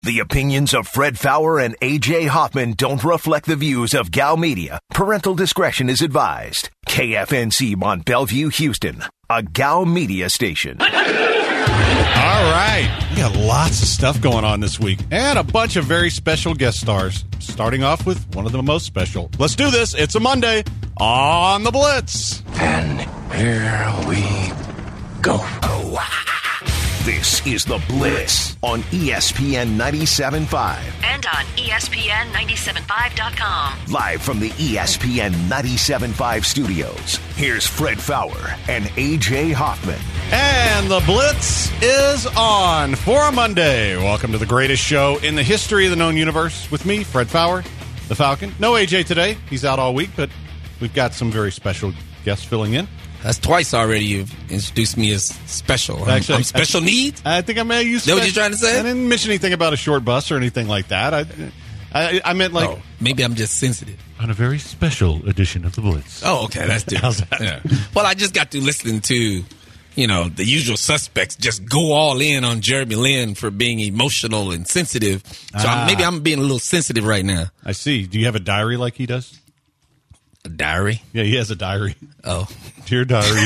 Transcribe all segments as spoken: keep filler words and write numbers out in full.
The opinions of Fred Faour and A J Hoffman don't reflect the views of Gal Media. Parental discretion is advised. K F N C Mont Bellevue, Houston, a Gal Media station. All right. We got lots of stuff going on this week and a bunch of very special guest stars, starting off with one of the most special. Let's do this. It's a Monday on the Blitz. And here we go. This is The Blitz on E S P N ninety-seven point five. And on E S P N ninety-seven point five dot com. Live from the E S P N ninety-seven point five studios, here's Fred Faour and A J Hoffman. And The Blitz is on for a Monday. Welcome to the greatest show in the history of the known universe with me, Fred Faour, the Falcon. No A J today. He's out all week, but we've got some very special guests filling in. That's twice already you've introduced me as special. I'm, Actually, I'm special I, needs? I think I may use. Know what you're trying to say? I didn't mention anything about a short bus or anything like that. I, I, I meant like oh, maybe I'm just sensitive. On a very special edition of the Blitz. Oh, okay, that's different. How's that? Yeah. Well, I just got to listening to, you know, the usual suspects just go all in on Jeremy Lin for being emotional and sensitive. So Ah. I'm, maybe I'm being a little sensitive right now. I see. Do you have a diary like he does? A diary? Yeah, he has a diary. Oh. Dear diary.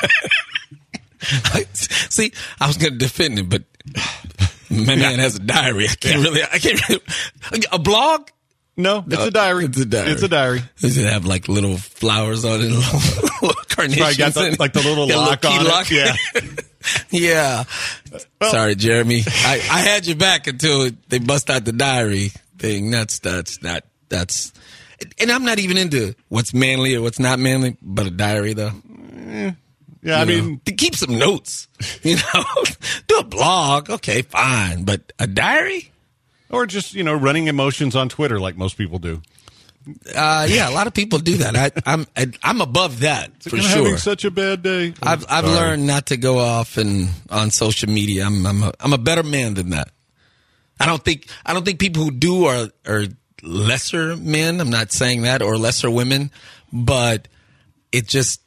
See, I was going to defend him, but my man has a diary. I can't Yeah. really, I can't really, a blog? No, it's a diary. It's a diary. It's a diary. Does it have like little flowers on it? Little, little carnations? Probably got the, like the little Got a lock key on lock. it. Yeah. Yeah. Well- Sorry, Jeremy. I, I had your back until they bust out the diary thing. That's, that's, not, that's, and I'm not even into what's manly or what's not manly, but a diary though. Yeah, You I know, mean, to keep some notes, you know, do a blog. Okay, fine. But a diary? or just, you know, running emotions on Twitter like most people do. Uh, yeah, a lot of people do that. I, I'm, I, I'm above that for I'm sure. having such a bad day. I've I've Sorry. learned not to go off and on social media. I'm I'm a, I'm a better man than that. I don't think I don't think people who do are are lesser men. I'm not saying that, or lesser women, but it just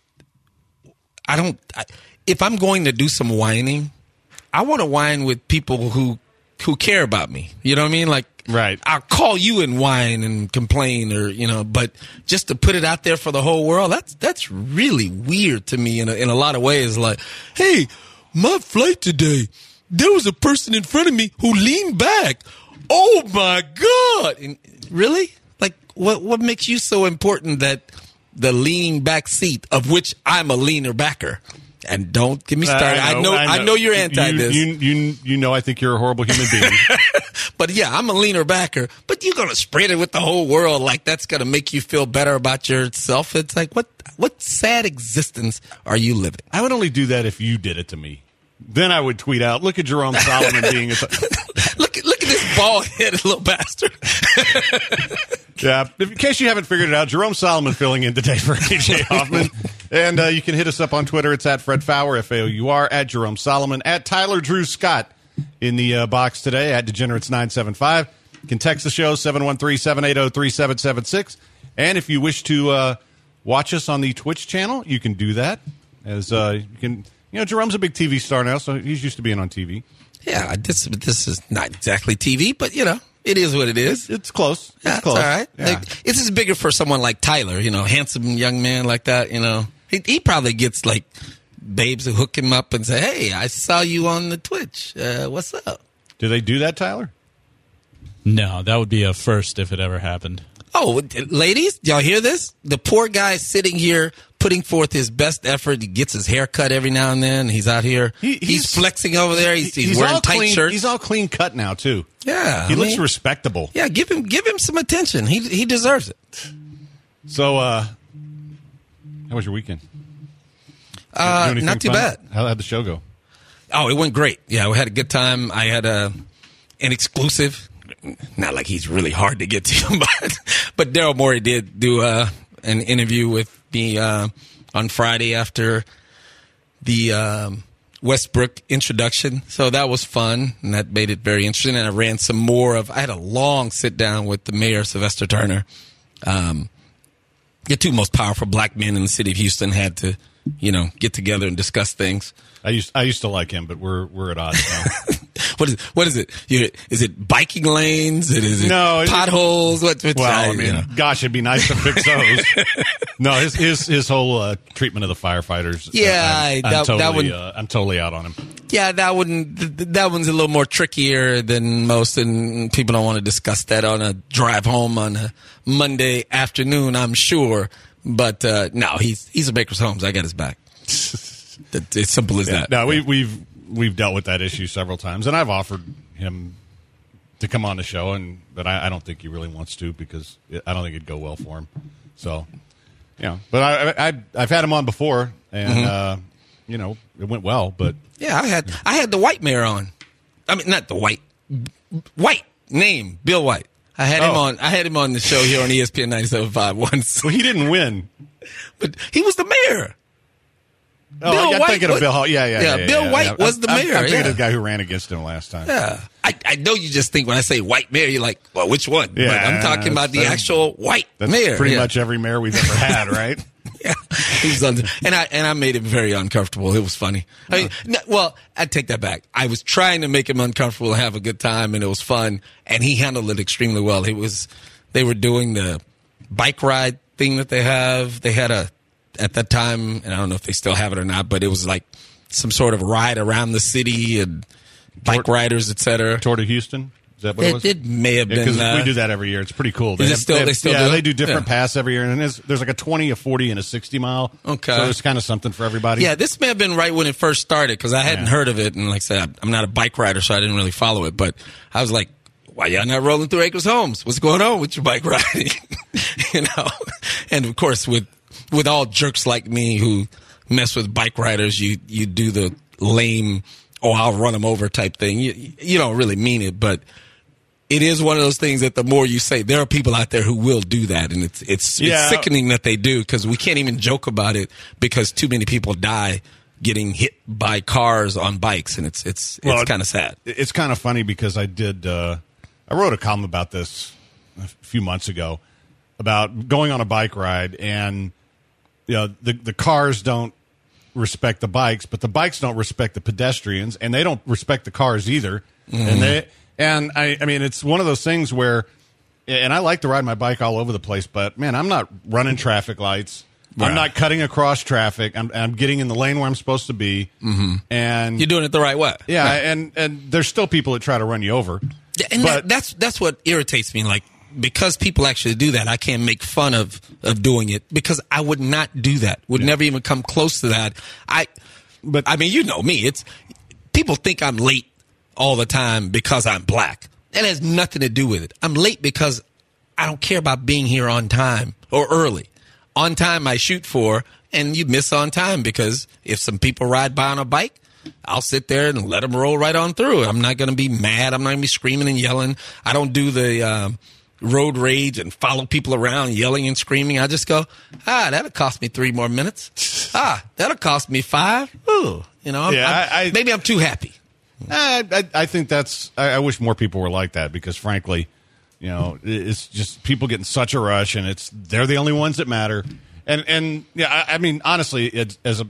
I don't. I, if I'm going to do some whining, I want to whine with people who who care about me. You know what I mean? Like, Right. I'll call you and whine and complain, or you know, but just to put it out there for the whole world, that's that's really weird to me in a, in a lot of ways. Like, hey, my flight today, there was a person in front of me who leaned back. Oh my God! And really? Like, what what makes you so important that the leaning back seat, of which I'm a leaner backer? And don't get me started. I know, I know, I know you're anti you, this. You, you, you know I think you're a horrible human being. But yeah, I'm a leaner backer. But you're gonna spread it with the whole world, like that's gonna make you feel better about yourself. It's like, what what sad existence are you living? I would only do that if you did it to me. Then I would tweet out, look at Jerome Solomon being a... Look at look at this bald-headed little bastard. Yeah, in case you haven't figured it out, Jerome Solomon filling in today for A J Hoffman. And uh, you can hit us up on Twitter. It's at Fred Faour, F A O U R, at Jerome Solomon, at Tyler Drew Scott in the uh, box today, at Degenerates nine seven five. You can text the show, seven one three, seven eight zero, three seven seven six. And if you wish to uh, watch us on the Twitch channel, you can do that. As uh, you can, you know, Jerome's a big T V star now, so he's used to being on T V. Yeah, this this is not exactly T V, but you know, it is what it is. It's close. It's Yeah, close. It's all right. Yeah. Like, this is bigger for someone like Tyler, you know, handsome young man like that, you know. He, he probably gets, like, babes who hook him up and say, hey, I saw you on the Twitch. Uh, what's up? Do they do that, Tyler? No, that would be a first if it ever happened. Oh, ladies, y'all hear this? The poor guy is sitting here putting forth his best effort. He gets his hair cut every now and then. He's out here. He- he's, he's- flexing over there. He's, he's, wearing all tight clean, shirts. He's all clean cut now, too. yeah. He I looks mean, respectable. Yeah, give him give him some attention. He he deserves it. So, uh, how was your weekend? Uh, Do anything not too fun? bad. How did the show go? Oh, it went great. Yeah, we had a good time. I had a an exclusive. Not like he's really hard to get to, but but Daryl Morey did do uh, an interview with me uh, on Friday after the um, Westbrook introduction. So that was fun, and that made it very interesting. And I ran some more of. I had a long sit down with the mayor, Sylvester Turner. Um, the two most powerful black men in the city of Houston had to, you know, get together and discuss things. I used I used to like him, but we're we're at odds now. What is what is it? You, is it biking lanes? Is it No, it- potholes? What? What Well, I mean, you know. gosh, it'd be nice to fix those. No, his his his whole uh, treatment of the firefighters. Yeah, uh, I'm, I- I'm that- totally, that would- uh, I'm totally out on him. Yeah, that one th- th- that one's a little more trickier than most, and people don't want to discuss that on a drive home on a Monday afternoon, I'm sure. But uh, no, he's he's a Baker's Holmes. I got his back. It- It's simple as Yeah. that. No, we, we've we've dealt with that issue several times, and I've offered him to come on the show, and but I, I don't think he really wants to because it, I don't think it'd go well for him. So, yeah, but I, I I've had him on before, and Mm-hmm. uh, you know it went well. But Yeah, I had I had the White Mayor on. I mean, not the White White name, Bill White. I had him Oh. on. I had him on the show here on E S P N ninety-seven point five once, well, he didn't win. but he was the mayor. Oh, Bill I'm White thinking was- of Bill Hall. Yeah, yeah, yeah, yeah. Bill yeah, White yeah. was the I'm- mayor, I'm thinking yeah. of the guy who ran against him last time. Yeah, I, I know you just think when I say white mayor, you're like, well, which one? Yeah, but I'm talking about the that's- actual white That's mayor. pretty yeah. much every mayor we've ever had, right? Yeah, he was under, and I and I made him very uncomfortable. It was funny. I mean, no, well, I take that back. I was trying to make him uncomfortable and have a good time, and it was fun. And he handled it extremely well. It was they were doing the bike ride thing that they have. They had a at that time, and I don't know if they still have it or not, but it was like some sort of ride around the city and bike Tour- riders, et cetera. Tour to Houston. Is that what it, It, was? it may have Because been. Uh, we do that every year. It's pretty cool. Is it have- still- have- they still yeah, do they it? do different Yeah. paths every year, and there's, there's like a twenty, a forty, and a sixty mile. Okay. So there's kind of something for everybody. Yeah, this may have been right when it first started because I hadn't Yeah. heard of it, and like I said, I'm not a bike rider, so I didn't really follow it. But I was like, "Why y'all not rolling through Acres Homes? What's going on with your bike riding?" You know, and of course, with with all jerks like me who mess with bike riders, you you do the lame, "oh, I'll run them over" type thing. You you don't really mean it, but it is one of those things that the more you say, there are people out there who will do that, and it's it's, Yeah. it's sickening that they do because we can't even joke about it because too many people die getting hit by cars on bikes, and it's it's Well, it's kind of sad. It's kind of funny because I did. Uh, I wrote a column about this a few months ago about going on a bike ride, and you know the the cars don't respect the bikes, but the bikes don't respect the pedestrians, and they don't respect the cars either. Mm-hmm. And they and I I mean it's one of those things where, and I like to ride my bike all over the place, but man, I'm not running traffic lights. I'm Right. not cutting across traffic. I'm, I'm getting in the lane where I'm supposed to be, mm-hmm. and You're doing it the right way. yeah, Right. and and there's still people that try to run you over. Yeah, and but that, that's that's what irritates me. Like because people actually do that, I can't make fun of of doing it because I would not do that. Would never even come close to that. I, But- I mean, you know me. It's people think I'm late all the time because I'm black. That has nothing to do with it. I'm late because I don't care about being here on time or early. On time, I shoot for, and you miss on time because if some people ride by on a bike, I'll sit there and let them roll right on through. I'm not going to be mad. I'm not going to be screaming and yelling. I don't do the um, road rage and follow people around yelling and screaming. I just go, ah, that'll cost me three more minutes. Ah, that'll cost me five. Ooh, you know, I'm, Yeah, I'm- I- I- maybe I'm too happy. I, I, I think that's. I, I wish more people were like that because, frankly, you know, it's just people getting such a rush, and it's they're the only ones that matter. And and yeah, I, I mean, honestly, it's, as a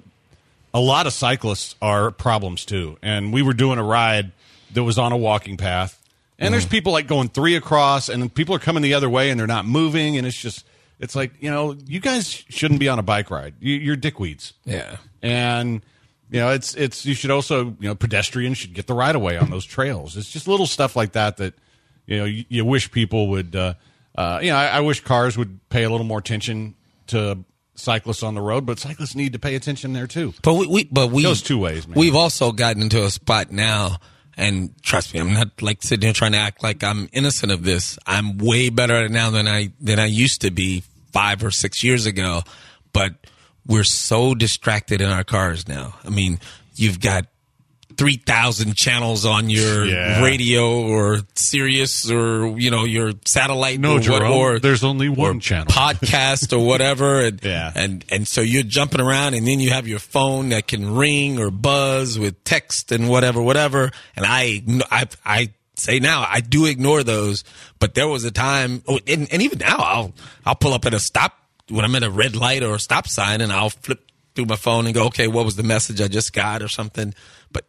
a lot of cyclists are problems too. And we were doing a ride that was on a walking path, and there's people like going three across, and people are coming the other way, and they're not moving, and it's just it's like you know, you guys shouldn't be on a bike ride. You, you're dickweeds. Yeah. And you know, it's it's you should also you know pedestrians should get the right of way on those trails. It's just little stuff like that that you know you, you wish people would. Uh, uh, you know, I, I wish cars would pay a little more attention to cyclists on the road, but cyclists need to pay attention there too. But we, we but we Goes two ways, man. We've also gotten into a spot now, and trust me, I'm not like sitting here trying to act like I'm innocent of this. I'm way better at it now than I than I used to be five or six years ago. But we're so distracted in our cars now. I mean, you've got three thousand channels on your Yeah. radio or Sirius or, you know, your satellite No, or, what, Jerome, or there's only one or channel. podcast or whatever. And, Yeah. and, and so you're jumping around, and then you have your phone that can ring or buzz with text and whatever, whatever. And I, I, I say now I do ignore those, but there was a time, oh, and, and even now I'll, I'll pull up at a stop when I'm at a red light or a stop sign, and I'll flip through my phone and go, okay, what was the message I just got or something? But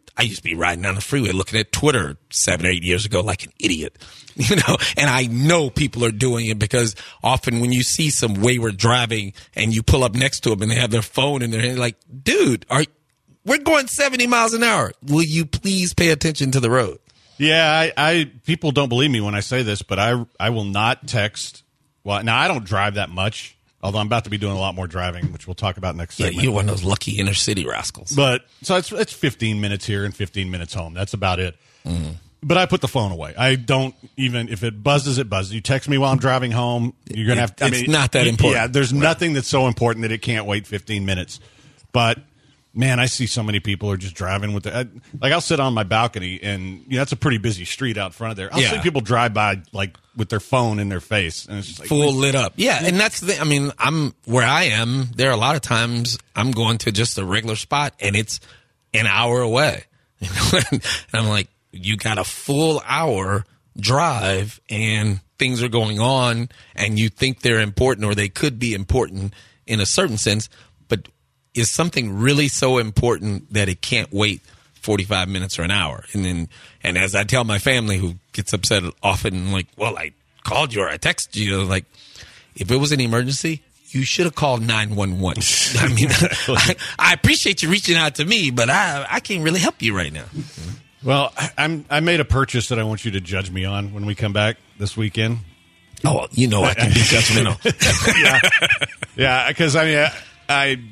I used to be riding down the freeway looking at Twitter seven or eight years ago like an idiot, you know, and I know people are doing it because often when you see some wayward driving and you pull up next to them and they have their phone in their hand, like, dude, are we're going seventy miles an hour. Will you please pay attention to the road? Yeah, I, I people don't believe me when I say this, but I I will not text. Well, now I don't drive that much, although I'm about to be doing a lot more driving, which we'll talk about next segment. Yeah, you're one of those lucky inner city rascals. But so it's it's fifteen minutes here and fifteen minutes home. That's about it. Mm. But I put the phone away. I don't even if it buzzes, it buzzes. You text me while I'm driving home. You're gonna have. To, I it's mean, not that important. Yeah, there's right. nothing that's so important that it can't wait fifteen minutes. But man, I see so many people are just driving with the I, like. I'll sit on my balcony, and you know that's a pretty busy street out front of there. I'll yeah. see people drive by like with their phone in their face, and it's just like full lit up. Yeah, and that's the. I mean, I'm where I am. There are a lot of times I'm going to just a regular spot, and it's an hour away. You know? And I'm like, you got a full hour drive, and things are going on, and you think they're important, or they could be important in a certain sense, but is something really so important that it can't wait forty-five minutes or an hour? And then, and as I tell my family, who gets upset often, like, well, I called you or I texted you, like, if it was an emergency, you should have called nine one one. I mean, I, I appreciate you reaching out to me, but I I can't really help you right now. Well, I'm I made a purchase that I want you to judge me on when we come back this weekend. Oh, you know I can be judgmental. yeah, yeah, because I mean, I, I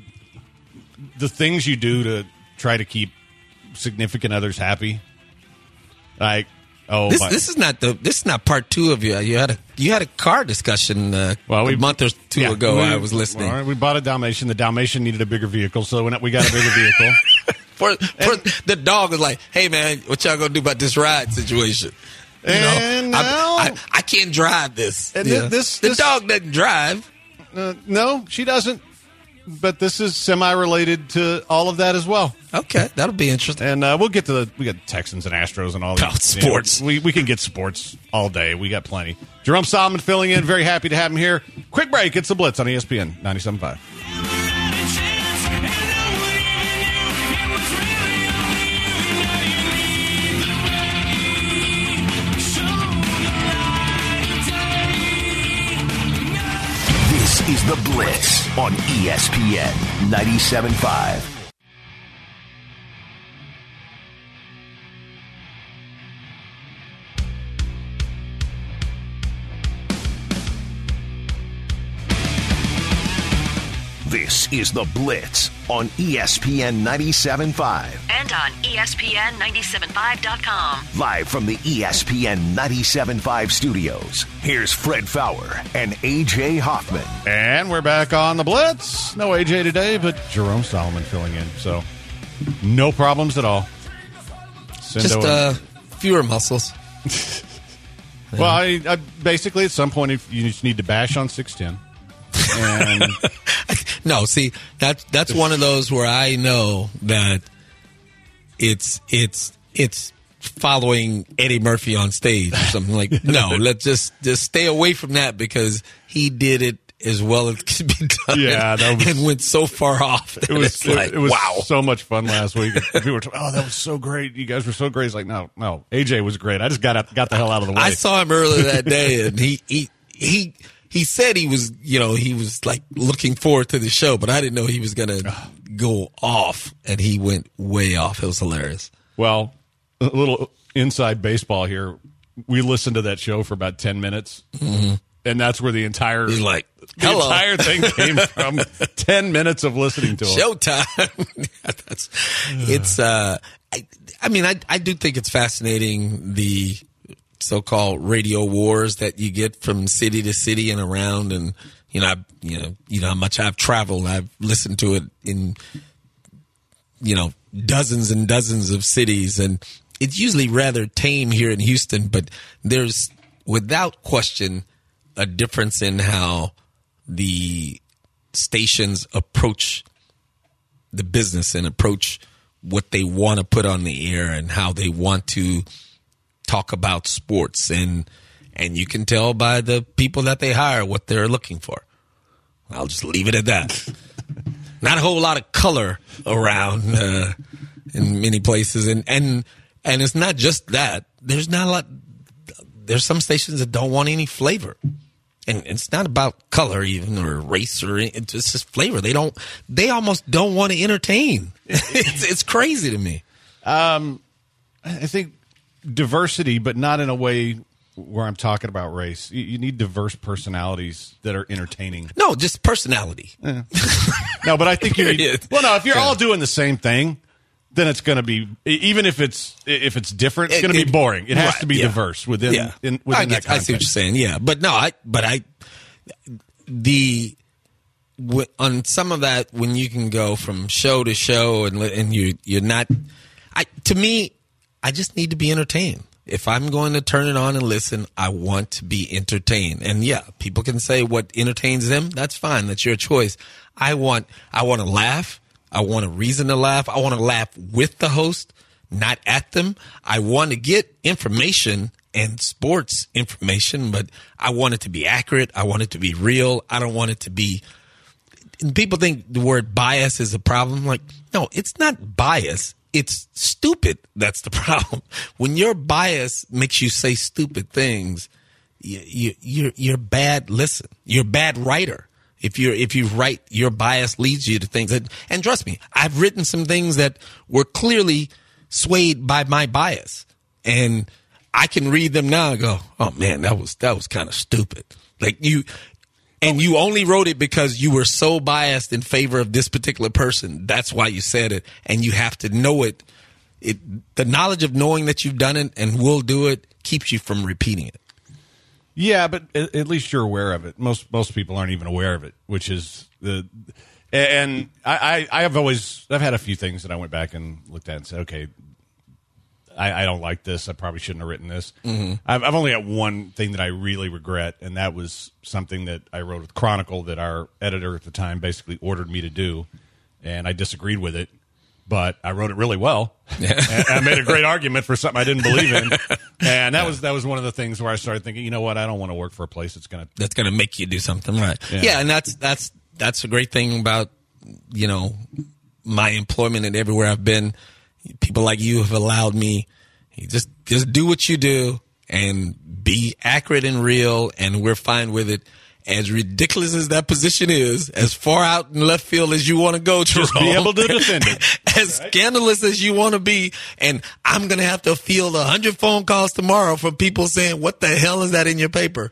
the things you do to try to keep significant others happy, like oh, this my, this is not the this is not part two of you. You had a you had a car discussion uh, well, we, a month or two yeah, ago. We, I was listening. Well, we bought a Dalmatian. The Dalmatian needed a bigger vehicle, so when we got a bigger vehicle. For, for the dog was like, "Hey man, what y'all gonna do about this ride situation?" You and know, now, I, I, I can't drive this. And this, this, the this dog doesn't drive. Uh, no, she doesn't. But this is semi-related to all of that as well. Okay, that'll be interesting. And uh, we'll get to the we got Texans and Astros and all that. Oh, sports. You know, we we can get sports all day. We got plenty. Jerome Solomon filling in. Very happy to have him here. Quick break. It's the Blitz on E S P N ninety-seven point five. This is The Blitz on E S P N ninety-seven point five. This is The Blitz on E S P N ninety-seven point five. And on E S P N ninety-seven point five dot com. Live from the E S P N ninety-seven point five studios, here's Fred Faour and A J Hoffman. And we're back on The Blitz. No A J today, but Jerome Solomon filling in. So no problems at all. Send Just over. uh, fewer muscles. Well, I, I basically at some point if you just need to bash on six ten. And no, see, that's that's one of those where I know that it's it's it's following Eddie Murphy on stage or something like. No, let's just just stay away from that because he did it as well as could be done. Yeah, that was, and went so far off. That it was it's like, it, it was wow, so much fun last week. People were talking, oh, that was so great. You guys were so great. It's like, no, no, A J was great. I just got out, got the hell out of the way. I saw him earlier that day, and he he he. He said he was, you know, he was like looking forward to the show, but I didn't know he was going to go off, and he went way off. It was hilarious. Well, a little inside baseball here. We listened to that show for about ten minutes, mm-hmm. and that's where the entire He's like, the hello. entire thing came from. ten minutes of listening to him. Showtime. That's, it's, uh, I, I mean, I, I do think it's fascinating the so-called radio wars that you get from city to city and around, and you know, I, you know, you know how much I've traveled. I've listened to it in, you know, dozens and dozens of cities, and it's usually rather tame here in Houston. But there's, without question, a difference in how the stations approach the business and approach what they want to put on the air and how they want to talk about sports, and and you can tell by the people that they hire what they're looking for. I'll just leave it at that. Not a whole lot of color around uh, in many places, and and and it's not just that. There's not a lot. There's some stations that don't want any flavor. And it's not about color even or race or any, it's just flavor. They don't. They almost don't want to entertain. it's, it's crazy to me. Um, I think diversity, but not in a way where I'm talking about race. You, you need diverse personalities that are entertaining. No, just personality. Yeah. No, but I think you need. Well, no, if you're yeah. all doing the same thing, then it's going to be, even if it's if it's different, it's going to be boring. It has right, to be yeah. diverse within yeah. in, within I that get, context. I see what you're saying. Yeah, but no, I but I the on some of that when you can go from show to show and and you you're not. I to me, I just need to be entertained. If I'm going to turn it on and listen, I want to be entertained. And yeah, people can say what entertains them. That's fine. That's your choice. I want I want to laugh. I want a reason to laugh. I want to laugh with the host, not at them. I want to get information and sports information, but I want it to be accurate. I want it to be real. I don't want it to be – people think the word bias is a problem. Like, no, it's not bias. It's stupid. That's the problem. When your bias makes you say stupid things, you, you, you're, you're bad. Listen, you're a bad writer. If you're, if you write, your bias leads you to things that, and trust me, I've written some things that were clearly swayed by my bias, and I can read them now and go, oh man, that was, that was kind of stupid. Like you, and you only wrote it because you were so biased in favor of this particular person. That's why you said it, and you have to know it. It, the knowledge of knowing that you've done it and will do it keeps you from repeating it. Yeah, but at, at least you're aware of it. Most most people aren't even aware of it, which is the. And I, I, I have always I've had a few things that I went back and looked at and said, okay, I, I don't like this. I probably shouldn't have written this. Mm-hmm. I've, I've only got one thing that I really regret, and that was something that I wrote with Chronicle that our editor at the time basically ordered me to do, and I disagreed with it. But I wrote it really well. Yeah. And I made a great argument for something I didn't believe in, and that yeah. was that was one of the things where I started thinking, you know what, I don't want to work for a place that's gonna that's gonna make you do something right. Yeah, yeah and that's that's that's a great thing about you know my employment and everywhere I've been. People like you have allowed me you just just do what you do and be accurate and real, and we're fine with it. As ridiculous as that position is, as far out in left field as you want to go, Jerome, just be able to defend it. As right? scandalous as you want to be, and I'm going to have to field a hundred phone calls tomorrow from people saying, "What the hell is that in your paper?"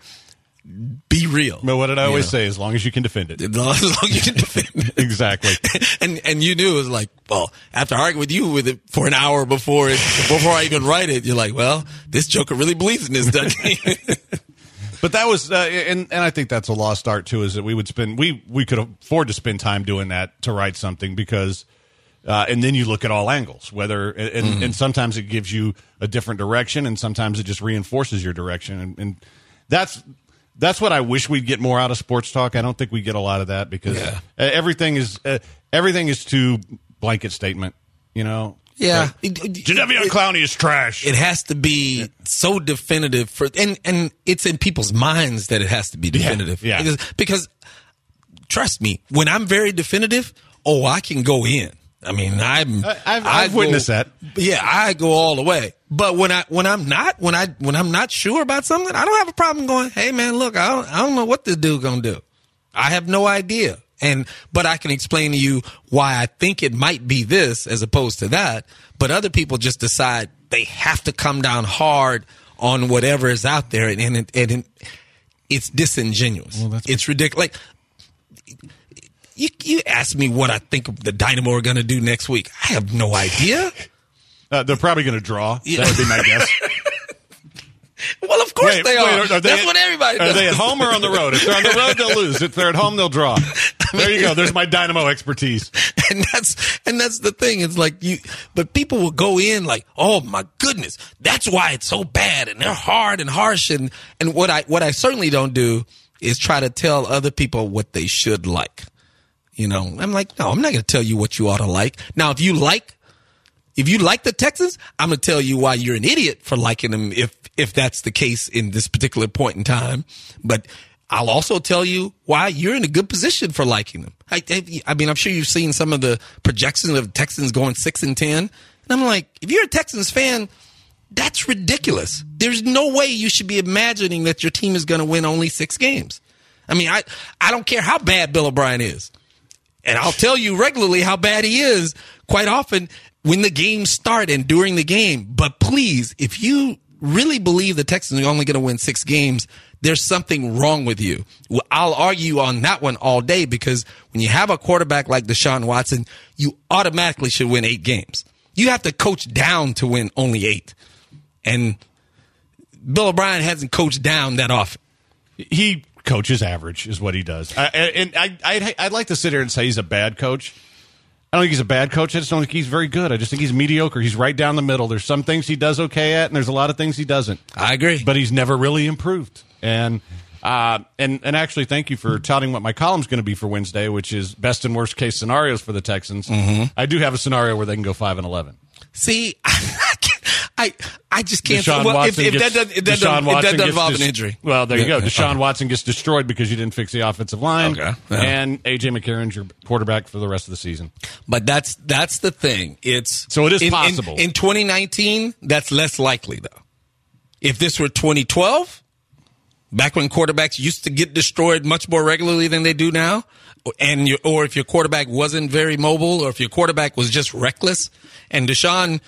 Be real. But what did I you always know? say? As long as you can defend it. As long as, long as you can defend it. Exactly. And and you knew it was like, well, after arguing with you with it for an hour before it, before I even write it, you're like, well, this joker really believes in this, doesn't he? But that was, uh, and and I think that's a lost art too. Is that we would spend we we could afford to spend time doing that to write something because, uh, and then you look at all angles. Whether and, mm-hmm. and sometimes it gives you a different direction, and sometimes it just reinforces your direction. And, and that's that's what I wish we'd get more out of sports talk. I don't think we get a lot of that because yeah. everything is uh, everything is too blanket statement. You know. Yeah, like, Jadeveon Clowney is trash. It has to be yeah. so definitive for, and and it's in people's minds that it has to be definitive. Yeah, yeah. Because, because trust me, when I'm very definitive, oh, I can go in. I mean, I'm I, I've, I've go, witnessed that. Yeah, I go all the way. But when I when I'm not when I when I'm not sure about something, I don't have a problem going, hey man, look, I don't I don't know what this dude gonna do. I have no idea. And but I can explain to you why I think it might be this as opposed to that. But other people just decide they have to come down hard on whatever is out there, and, and, it, and it, it's disingenuous. Well, it's ridiculous. Like you, you ask me what I think the Dynamo are going to do next week. I have no idea. Uh, they're probably going to draw. Yeah. That would be my guess. Well, of course wait, they are. Wait, are they That's at, what everybody does. Are they at home or on the road? If they're on the road, they'll lose. If they're at home, they'll draw. I mean, there you go. There's my Dynamo expertise. And that's and that's the thing. It's like you, but people will go in like, oh my goodness, that's why it's so bad, and they're hard and harsh. And and what I what I certainly don't do is try to tell other people what they should like. You know, I'm like, no, I'm not going to tell you what you ought to like. Now, if you like. If you like the Texans, I'm going to tell you why you're an idiot for liking them if if that's the case in this particular point in time. But I'll also tell you why you're in a good position for liking them. I, I, I mean, I'm sure you've seen some of the projections of Texans going six and ten. And I'm like, if you're a Texans fan, that's ridiculous. There's no way you should be imagining that your team is going to win only six games. I mean, I, I don't care how bad Bill O'Brien is. And I'll tell you regularly how bad he is quite often when the games start and during the game. But please, if you really believe the Texans are only going to win six games, there's something wrong with you. Well, I'll argue on that one all day, because when you have a quarterback like Deshaun Watson, you automatically should win eight games. You have to coach down to win only eight. And Bill O'Brien hasn't coached down that often. He coaches average is what he does. I, and I, I'd, I'd like to sit here and say he's a bad coach. I don't think he's a bad coach. I just don't think he's very good. I just think he's mediocre. He's right down the middle. There's some things he does okay at, and there's a lot of things he doesn't. I agree. But he's never really improved. And uh, and and actually, thank you for touting what my column's going to be for Wednesday, which is best and worst case scenarios for the Texans. Mm-hmm. I do have a scenario where they can go five and eleven. See, I I just can't. Deshaun well, Watson if, if gets, that doesn't, if that Deshaun doesn't, Watson if that doesn't gets involve dis- an injury. Well, there you go. Yeah. Deshaun Okay. Watson gets destroyed because you didn't fix the offensive line. Okay. Yeah. And A J McCarron's your quarterback for the rest of the season. But that's that's the thing. It's So it is in, possible. In, in twenty nineteen, that's less likely, though. If this were twenty twelve, back when quarterbacks used to get destroyed much more regularly than they do now, and you, or if your quarterback wasn't very mobile, or if your quarterback was just reckless, and Deshaun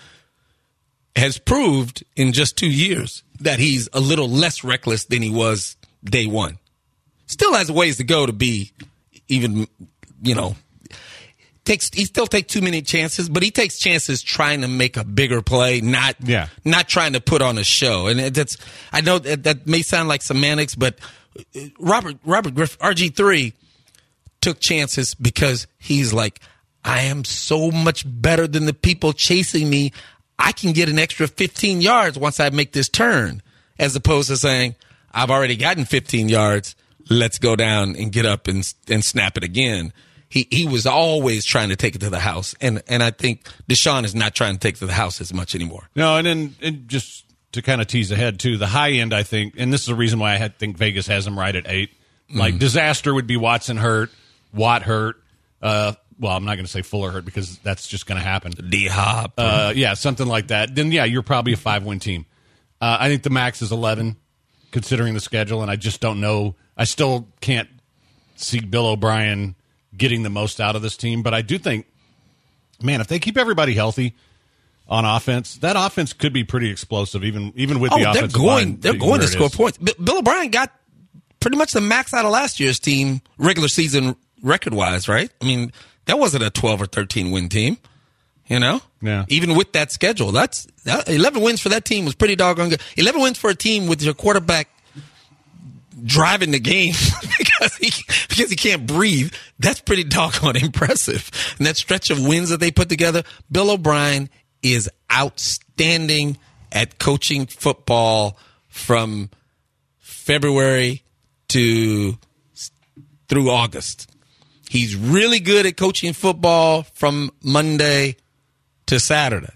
has proved in just two years that he's a little less reckless than he was day one. Still has ways to go to be even, you know, takes he still takes too many chances, but he takes chances trying to make a bigger play, not yeah. not trying to put on a show. And that's I know that, that may sound like semantics, but Robert Robert Griffin, R G three, took chances because he's like, I am so much better than the people chasing me. I can get an extra fifteen yards once I make this turn, as opposed to saying, I've already gotten fifteen yards. Let's go down and get up and and snap it again. He he was always trying to take it to the house, and and I think Deshaun is not trying to take it to the house as much anymore. No, and then and just to kind of tease ahead too, the high end, I think, and this is the reason why I had, think Vegas has him right at eight. Like mm. disaster would be Watson hurt, Watt hurt. Uh, well, I'm not going to say Fuller hurt because that's just going to happen. D-Hop. Uh, yeah, something like that. Then, yeah, you're probably a five-win team. Uh, I think the max is eleven, considering the schedule, and I just don't know. I still can't see Bill O'Brien getting the most out of this team, but I do think, man, if they keep everybody healthy on offense, that offense could be pretty explosive, even even with oh, the they're offensive going, line. They're going to it score is. points. B- Bill O'Brien got pretty much the max out of last year's team, regular season record-wise, right? I mean, that wasn't a twelve or thirteen win team, you know? Yeah. Even with that schedule, that's that, eleven wins for that team was pretty doggone good. eleven wins for a team with your quarterback driving the game because he because he can't breathe. That's pretty doggone impressive. And that stretch of wins that they put together, Bill O'Brien is outstanding at coaching football from February to through August. He's really good at coaching football from Monday to Saturday.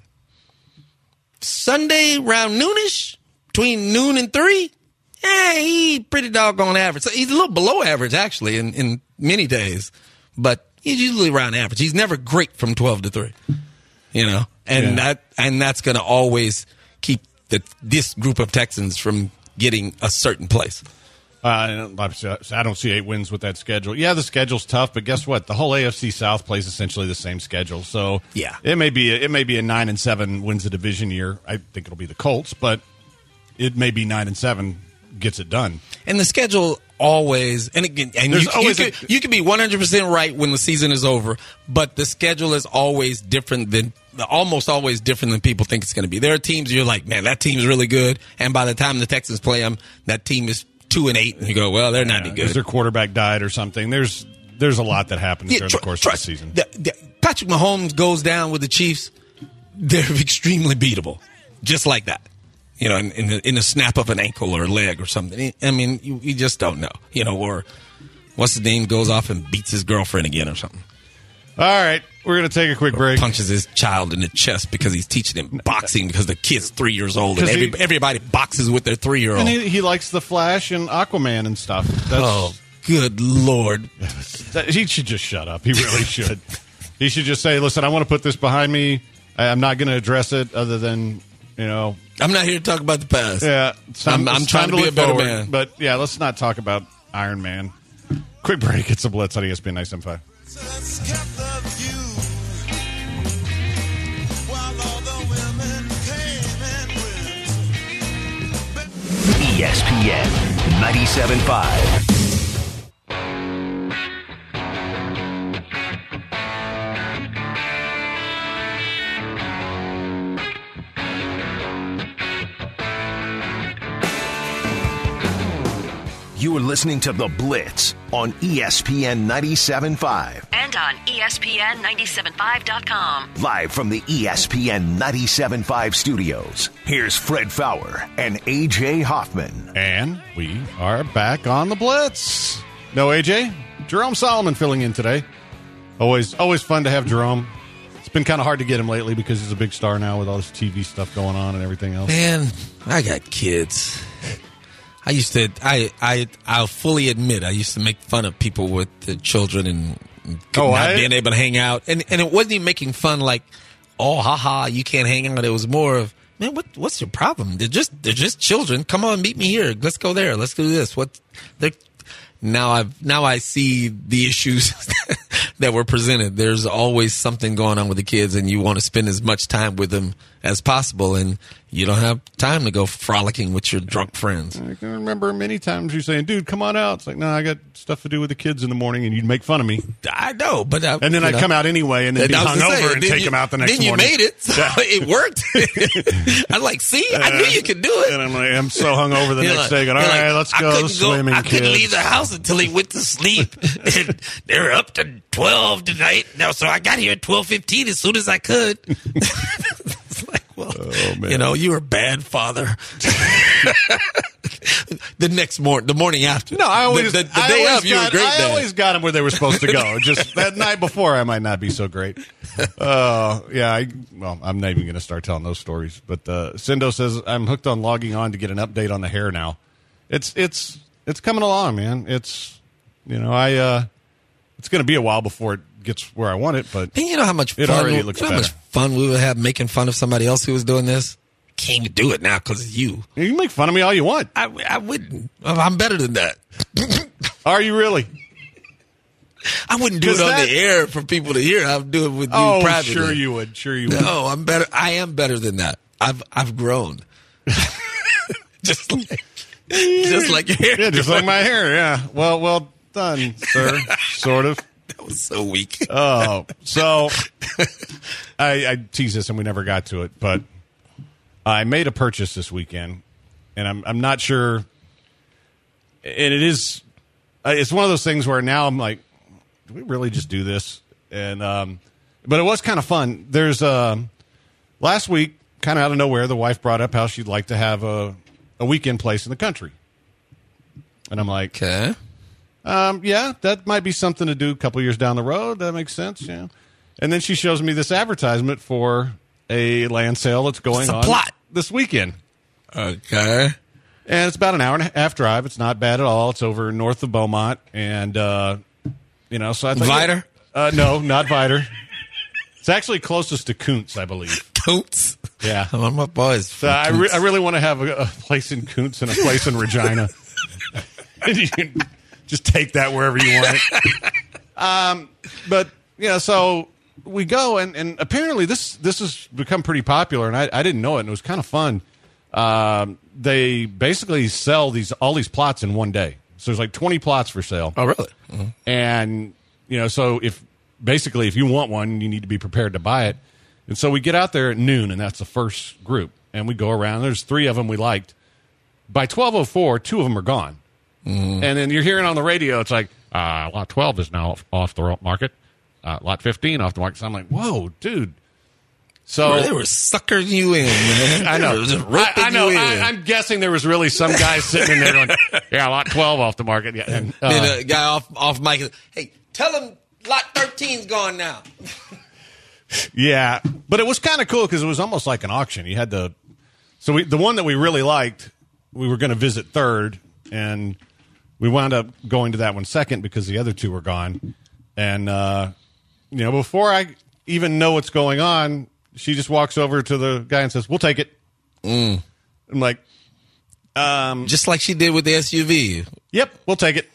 Sunday around noonish, between noon and three, yeah, he pretty doggone average. So he's a little below average, actually, in, in many days. But he's usually around average. He's never great from twelve to three, you know. And yeah. that and that's going to always keep the, this group of Texans from getting a certain place. Uh, I don't see eight wins with that schedule. Yeah, the schedule's tough, but guess what? The whole A F C South plays essentially the same schedule. So yeah, it may be a, it may be a nine and seven wins the division year. I think it'll be the Colts, but it may be nine and seven gets it done. And the schedule always and again, and There's you, always you, a, could, you can be one hundred percent right when the season is over, but the schedule is always different than almost always different than people think it's going to be. There are teams you're like, man, that team's really good, and by the time the Texans play them, that team is two and eight, and you go, well, they're not yeah, any good. Their quarterback died or something. There's there's a lot that happens Yeah, during tr- the course trust, of the season. The, the, Patrick Mahomes goes down with the Chiefs, they're extremely beatable, just like that. You know, in, in, the, in the snap of an ankle or a leg or something. I mean, you, you just don't know. You know, or what's his name goes off and beats his girlfriend again or something. All right. We're going to take a quick break. Punches his child in the chest because he's teaching him boxing because the kid's three years old. And every, he, everybody boxes with their three-year-old. And he, he likes The Flash and Aquaman and stuff. That's, oh, good Lord. That, he should just shut up. He really should. He should just say, listen, I want to put this behind me. I, I'm not going to address it other than, you know. I'm not here to talk about the past. Yeah. It's time, I'm, I'm it's trying time to be a better forward. man. But, yeah, let's not talk about Iron Man. Quick break. It's a Blitz on E S P N ninety-seven point five. E S P N ninety-seven point five. You are listening to The Blitz on E S P N ninety-seven point five. And on E S P N ninety-seven point five dot com. Live from the E S P N ninety-seven point five studios, here's Fred Faour and A J Hoffman. And we are back on The Blitz. No A J? Jerome Solomon filling in today. Always always fun to have Jerome. It's been kind of hard to get him lately because he's a big star now with all this T V stuff going on and everything else. Man, I got kids. I used to, I, I, I'll fully admit, I used to make fun of people with the children and oh, not I, being able to hang out. And and it wasn't even making fun like, oh, haha, you can't hang out. It was more of, man, what what's your problem? They're just they're just children. Come on, meet me here. Let's go there. Let's do this. What? They're, now I've now I see the issues that were presented. There's always something going on with the kids, and you want to spend as much time with them as possible, and you don't have time to go frolicking with your drunk friends. I can remember many times you saying, dude, come on out. It's like, no, I got stuff to do with the kids in the morning, and you'd make fun of me. I know, but I, and then I'd know. come out anyway and then be hungover and take you, them out the next then morning. Then you made it, so yeah. it worked. I'm like, see, I knew you could do it. And I'm like, I'm so hungover the you're next like, day. Going, all right, like, let's go swimming, go, I kids. couldn't leave the house until he went to sleep. And they're up to twelve tonight now, so I got here at twelve fifteen as soon as I could. It's like, well, oh, man. you know, you were a bad father. The next morning, the morning after. No, I always, the, the, the I day always of, you got, were great I dad. always got them where they were supposed to go. Just that night before, I might not be so great. Oh, uh, yeah. I, well, I'm not even going to start telling those stories. But uh, Sindo says I'm hooked on logging on to get an update on the hair now. It's it's it's coming along, man. It's you know I uh, it's going to be a while before it gets where I want it, but and you know how much it fun, already you looks know how better. much fun we would have making fun of somebody else who was doing this. Can't even do it now because of you. You can make fun of me all you want. I, I wouldn't. I'm better than that. Are you really? I wouldn't do it on that, the air for people to hear. I'd do it with you oh, privately. Sure you would. Sure you would. No, I'm better. I am better than that. I've I've grown. just like just like your hair. Yeah, just like my hair. Yeah. Well, well done, sir. Sort of. That was so weak. Oh, so I, I teased this and we never got to it, but I made a purchase this weekend, and I'm I'm not sure. And it is, it's one of those things where now I'm like, do we really just do this? And um, but it was kind of fun. There's uh, last week, kind of out of nowhere, the wife brought up how she'd like to have a a weekend place in the country, and I'm like, okay. Um, yeah, that might be something to do a couple years down the road. That makes sense, yeah. And then she shows me this advertisement for a land sale that's going It's a on plot. this weekend. Okay. And it's about an hour and a half drive. It's not bad at all. It's over north of Beaumont. And, uh, you know, so I think. Viter? Uh, no, not Viter. It's actually closest to Kuntz, I believe. Kuntz? Yeah. One of my boys. So I, re- I really want to have a, a place in Kuntz and a place in Regina. And you can just take that wherever you want it. um, but, you know, so we go, and, and apparently this this has become pretty popular, and I, I didn't know it, and it was kind of fun. Um, they basically sell these all these plots in one day. So there's like twenty plots for sale. Oh, really? Mm-hmm. And, you know, so if basically if you want one, you need to be prepared to buy it. And so we get out there at noon, and that's the first group. And we go around. There's three of them we liked. By twelve oh four, two of them are gone. Mm-hmm. And then you're hearing on the radio, it's like, uh, lot twelve is now off, off the market. Uh, lot fifteen off the market. So I'm like, whoa, dude. So they were suckering you in, man. I know. They were just ripping I, I know. you in. I, I'm guessing there was really some guy sitting in there going, yeah, lot twelve off the market. Yeah. And, uh, then a guy off, off mic, hey, tell him lot thirteen's gone now. Yeah, but it was kind of cool because it was almost like an auction. You had the so we the one that we really liked, we were going to visit third, and we wound up going to that one second because the other two were gone. And uh, you know, before I even know what's going on, she just walks over to the guy and says, "We'll take it." Mm. I'm like, um, just like she did with the S U V. "Yep, we'll take it."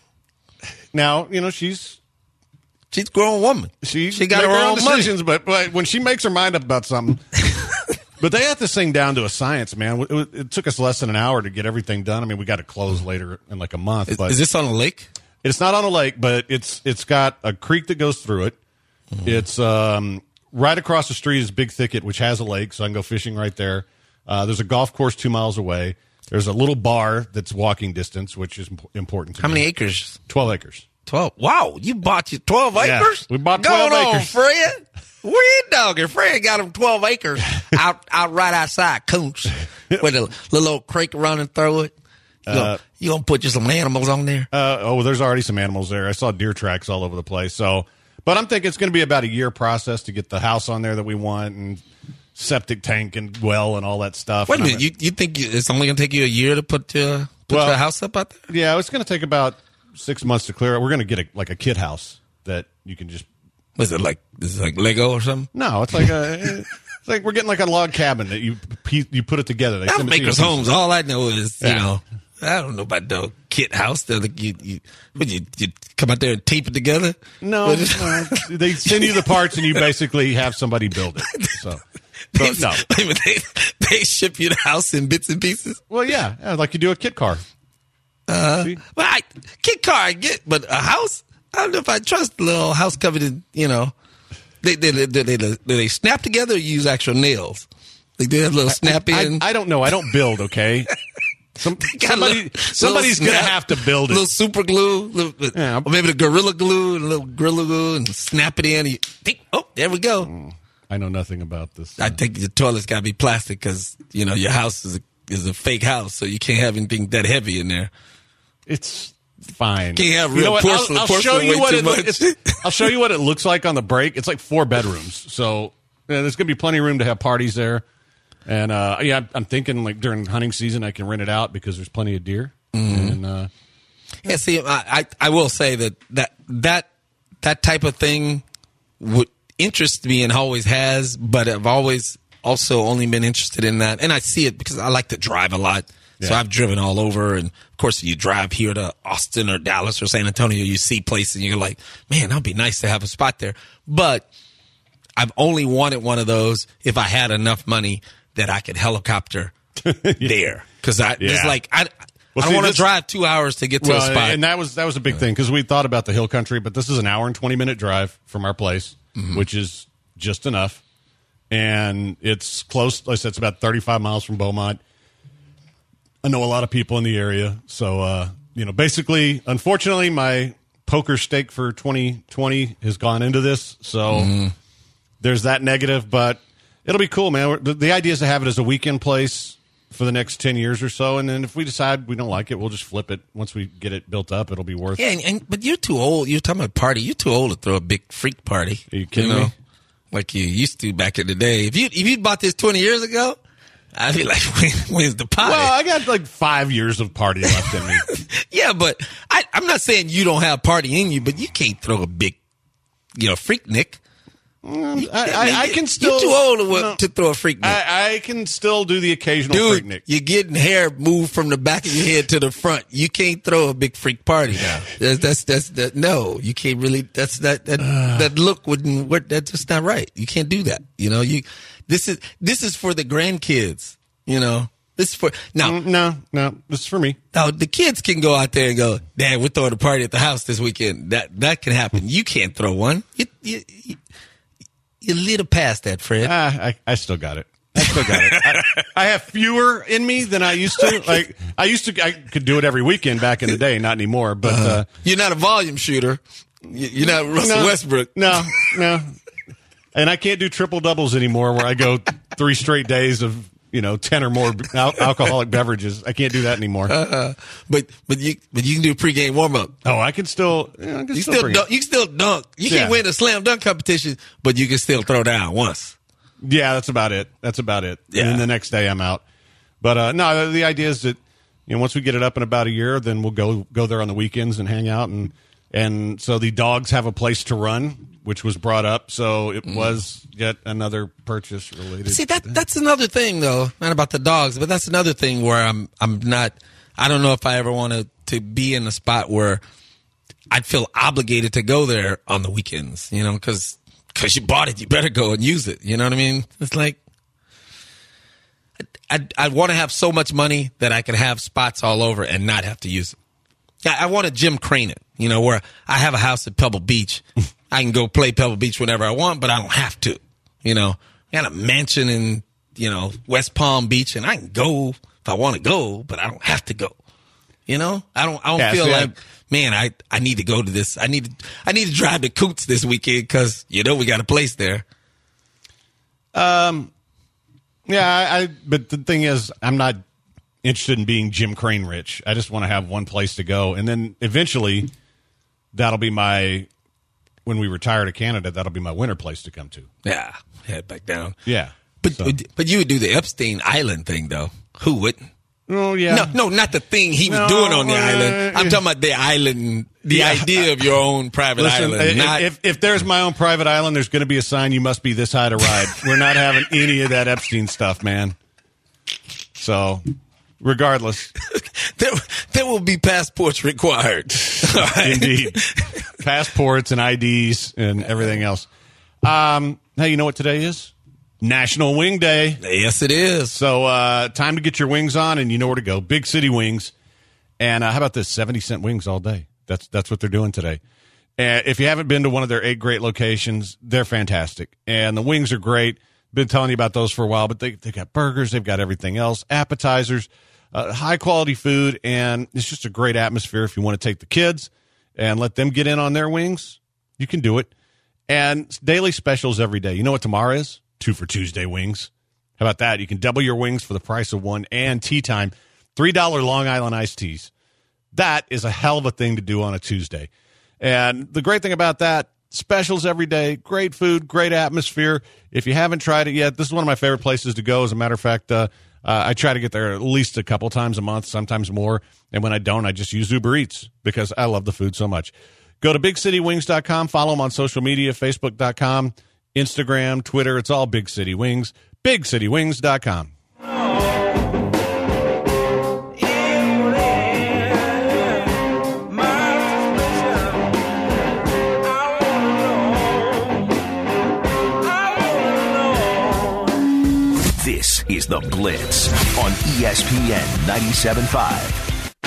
Now, you know, she's. She's a grown woman. She, she got her own own decisions, money. But, but when she makes her mind up about something, but they have this thing down to a science, man. It, it took us less than an hour to get everything done. I mean, we got to close later in like a month. Is, but is this on a lake? It's not on a lake, but it's it's got a creek that goes through it. Mm-hmm. It's um, right across the street is Big Thicket, which has a lake, so I can go fishing right there. Uh, there's a golf course two miles away. There's a little bar that's walking distance, which is imp- important to How me. many acres? Twelve acres. Twelve. Wow, you bought you twelve Yeah, acres. we bought twelve Going acres. on, Fred. Where you dogging? Fred got him twelve acres out out right outside Coons with a little old creek running through it. You gonna, Uh, you gonna put you some animals on there? Uh, oh, there's already some animals there. I saw deer tracks all over the place. So, but I'm thinking it's going to be about a year process to get the house on there that we want and septic tank and well and all that stuff. Wait a And minute. You you think you, it's only gonna take you a year to put uh, put Well, your house up out there? Yeah, it's going to take about six months to clear it. We're going to get a, like a kid house that you can just. Was it like this is like Lego or something? No, it's like a. It's like we're getting like a log cabin that you you put it together. They That's send it to you makers' in homes. All I know is you Yeah. know. I don't know about the kit house. The, like you, you, would you, you come out there and tape it together? No, What is- no, they send you the parts and you basically have somebody build it. So, They, so no. wait a minute, they, they ship you the house in bits and pieces. Well, yeah, yeah, like you do a kit car. Uh, See? well, I, kit car I get, but a house. I don't know if I trust the little house covered in. You know, they they they, they, they, they, they snap together or use actual nails. Like they have little snap I, in. I don't know. I don't build. Okay. Some, Got a somebody little- somebody's little gonna snap, have to build it. little super glue, little, Yeah. or maybe the gorilla glue, a little gorilla glue, and snap it in. And you think, oh, there we go. I know nothing about this. I think your toilet's got to be plastic because you know your house is a, is a fake house, so you can't have anything that heavy in there. It's fine. Can't have You real know what? porcelain- I'll, I'll show porcelain you way what too it loo- much. it's- I'll show you what it looks like on the break. It's like four bedrooms, so yeah, there's gonna be plenty of room to have parties there. And uh, yeah, I'm thinking like during hunting season, I can rent it out because there's plenty of deer. Mm-hmm. And uh, Yeah, see, I, I I will say that that that that type of thing would interest me and always has, but I've always also only been interested in that, and I see it because I like to drive a lot. So Yeah. I've driven all over, and of course, you drive here to Austin or Dallas or San Antonio, you see places, and you're like, man, that'd be nice to have a spot there. But I've only wanted one of those if I had enough money that I could helicopter there, because I Yeah. it's like I. Well, I see, don't want to this- drive two hours to get to well, a spot. and that was that was a big thing because we thought about the hill country, but this is an hour and twenty minute drive from our place, Mm-hmm. which is just enough, and it's close. Like I said, it's about thirty-five miles from Beaumont. I know a lot of people in the area, so uh, you know, basically, unfortunately, my poker stake for twenty twenty has gone into this, so Mm-hmm. there's that negative, but it'll be cool, man. The, the idea is to have it as a weekend place for the next ten years or so, and then if we decide we don't like it, we'll just flip it. Once we get it built up, it'll be worth Yeah, and, and but you're too old. You're talking about party. You're too old to throw a big freak party. Are you kidding know? me? Like you used to back in the day. If you if you bought this twenty years ago, I'd be like, when, when's the party? Well, I got like five years of party left in me. yeah, but I, I'm not saying you don't have party in you, but you can't throw a big, you know, freak nick. I, I, I can still. You're too old to, no, to throw a freak nick. I, I can still do the occasional Dude, freak nick. you're getting hair moved from the back of your head to the front. You can't throw a big freak party now. That's that's that's that. No, you can't really. That's that that that look wouldn't work. That's just not right. You can't do that. You know, you. This is this is for the grandkids. You know, this is for now. Mm, No, no, this is for me. Now the kids can go out there and go, Dad, we're throwing a party at the house this weekend. That that can happen. You can't throw one. You you, you you're a little past that, Fred. Ah, I, I still got it. I still got it. I, I have fewer in me than I used to. Like I used to, I could do it every weekend back in the day. Not anymore. But uh, You're not a volume shooter. You- You're not Russell no, Westbrook. No, no. And I can't do triple doubles anymore, where I go three straight days of you know, ten or more al- alcoholic beverages. I can't do that anymore. Uh, but but you but you can do pregame warm up. Oh, I can still. Yeah, I can You still, still bring dunk, it. you can still dunk. You Yeah. can win a slam dunk competition, but you can still throw down once. Yeah, that's about it. That's about it. Yeah. And then the next day I'm out. But uh, no, the idea is that, you know, once we get it up in about a year, then we'll go go there on the weekends and hang out, and and so the dogs have a place to run, which was brought up. So it was yet another purchase related. See, that to that's another thing, though. Not about the dogs, but that's another thing where I'm I'm not. I don't know if I ever want to to be in a spot where I'd feel obligated to go there on the weekends. You know, because because you bought it, you better go and use it. You know what I mean? It's like I I want to have so much money that I can have spots all over and not have to use it. I, I want to Jim Crane it. You know, where I have a house at Pebble Beach. I can go play Pebble Beach whenever I want, but I don't have to. You know, I got a mansion in, you know, West Palm Beach, and I can go if I want to go, but I don't have to go. You know, I don't. I don't Yeah, feel see, like, I- man, I, I need to go to this. I need to. I need to drive to Coots this weekend because you know we got a place there. Um, yeah, I, I. But the thing is, I'm not interested in being Jim Crane rich. I just want to have one place to go, and then eventually, that'll be my. When we retire to Canada, that'll be my winter place to come to. Yeah, head back down. Yeah, But so- but you would do the Epstein Island thing though. Who wouldn't? Oh yeah. No, no, not the thing he was No, doing on the uh, island. I'm talking about the island, the Yeah. idea of your own private Listen, island. if, not, if if there's my own private island, there's going to be a sign. You must be this high to ride. We're not having any of that Epstein stuff, man. So, regardless, there, there will be passports required. All right? indeed, passports and I Ds and everything else. Um, hey, you know what today is? National Wing Day. Yes, it is. So, uh, time to get your wings on, and you know where to go. Big City Wings. And uh, how about this? seventy cent wings all day. That's that's what they're doing today. And if you haven't been to one of their eight great locations, they're fantastic. And the wings are great. Been telling you about those for a while, but they they got burgers, they've got everything else, appetizers, uh, high quality food, and it's just a great atmosphere. If you want to take the kids and let them get in on their wings, you can do it. And daily specials every day. You know what tomorrow is? Two for Tuesday wings. How about that? You can double your wings for the price of one, and tea time, three dollar Long Island iced teas. That is a hell of a thing to do on a Tuesday. And the great thing about that, specials every day, great food, great atmosphere. If you haven't tried it yet, this is one of my favorite places to go. As a matter of fact, uh, uh, I try to get there at least a couple times a month, sometimes more. And when I don't, I just use Uber Eats because I love the food so much. Go to big city wings dot com. Follow them on social media, facebook dot com, Instagram, Twitter. It's all Big City Wings. big city wings dot com. This is The Blitz on E S P N ninety-seven point five.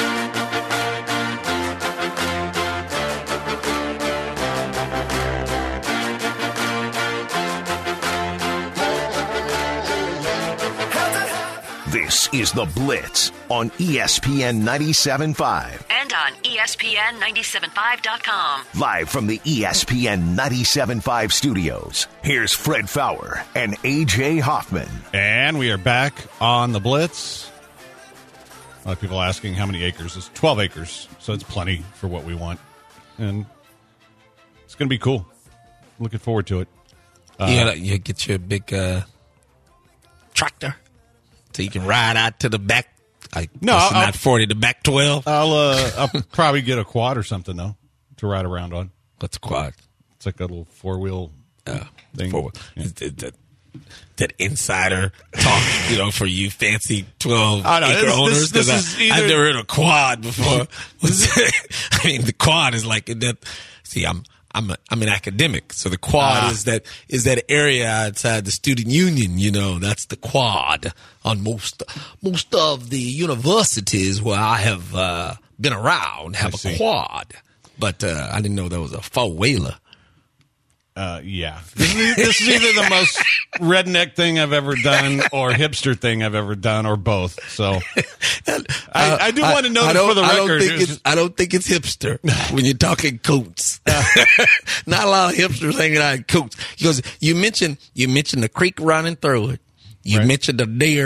This is The Blitz on E S P N ninety-seven point five. And on E S P N ninety-seven five dot com. Live from the E S P N ninety-seven point five studios, here's Fred Fowler and A J Hoffman. And we are back on the Blitz. A lot of people asking how many acres. It's twelve acres, so it's plenty for what we want. And it's going to be cool. Looking forward to it. Uh, you, gotta, you get your big uh, tractor so you can ride out to the back. I No, guess I'll- not forty, the back twelve. I'll uh, I'll probably get a quad or something, though, to ride around on. What's a quad? It's like a little four-wheel Uh, thing. for, Yeah. that, that, that insider talk, you know, for you fancy twelve I know, acre this- this- owners. this Because is either- I've never heard of quad before. I mean, the quad is like that. See, I'm I'm a, I'm an academic, so the quad Ah. is that is that area outside the student union. You know, that's the quad on most most of the universities where I have uh, been around have I a see. quad. But uh, I didn't know there was a four wheeler. Uh, yeah. This is, this is either the most redneck thing I've ever done or hipster thing I've ever done or both. So I, I do want to know I that don't- for the I don't record. think it's, I don't think it's hipster when you're talking coats. Not a lot of hipsters hanging out in coats. Because you mentioned you mentioned the creek running through it. You Right. mentioned the deer.